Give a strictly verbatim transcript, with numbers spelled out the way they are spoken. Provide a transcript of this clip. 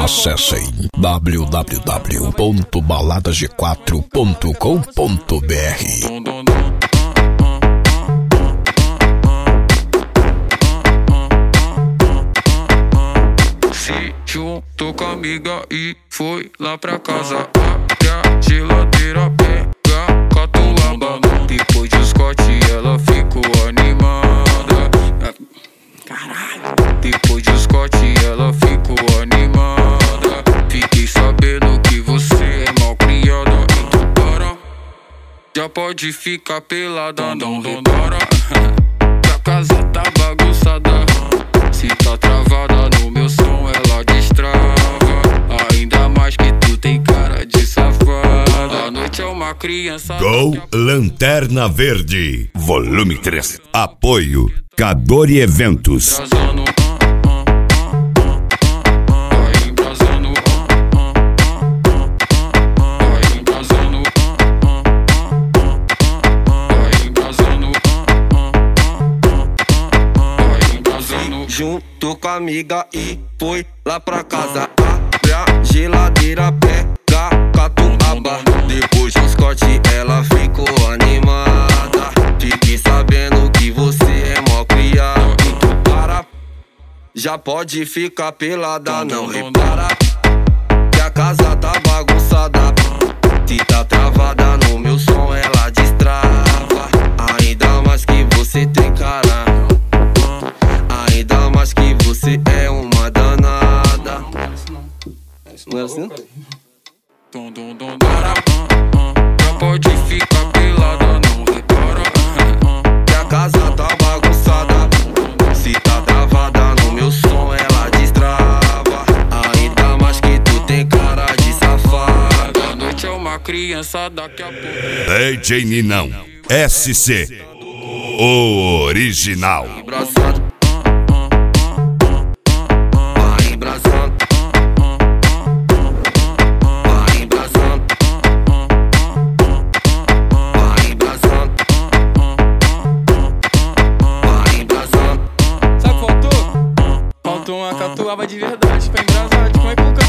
Acessem w w w ponto balada g quatro ponto com ponto b r. Se juntou com a amiga e foi lá pra casa. Abre a geladeira, pega catuaba. Depois de Scott ela ficou animada. Caralho. Depois de Scott ela ficou animada. Fiquei sabendo que você é mal criada. Então para, já pode ficar pelada. Não repara que a casa tá bagunçada. Se tá travada no meu som ela destrava. Ainda mais que tu tem cara de safada. A noite é uma criança. Gol Lanterna Verde, volume três. Apoio Cadore Eventos. Embrasando, vai embrasando, vai embrasando, vai embrasando, vai embrasando. Junto com a amiga e foi lá pra casa. Abre a geladeira, pega catuaba. Depois do Scott ela ficou animada. Fiquei sabendo que você é mó criado. Então para, já pode ficar pelada. Não repara que a casa tá bagunçada. Se tá travada no meu som ela destrava. Ainda mais que você tem cara. Ainda mais que você é uma danada. Não é assim? Dom, dom, dom, para, já pode ficar pelada, não repara que a casa tá bagunçada. Se tá travada no meu som ela destrava. Ainda mais que tu tem cara de safada. A noite é uma criança, daqui a pouco D J Ninão S C, o original. Embrasando, vai embrasando, vai embrasando, vai embrasando, vai embrasando. Sabe o que faltou? Faltou uma catuaba de verdade pra embrasar. Como é que o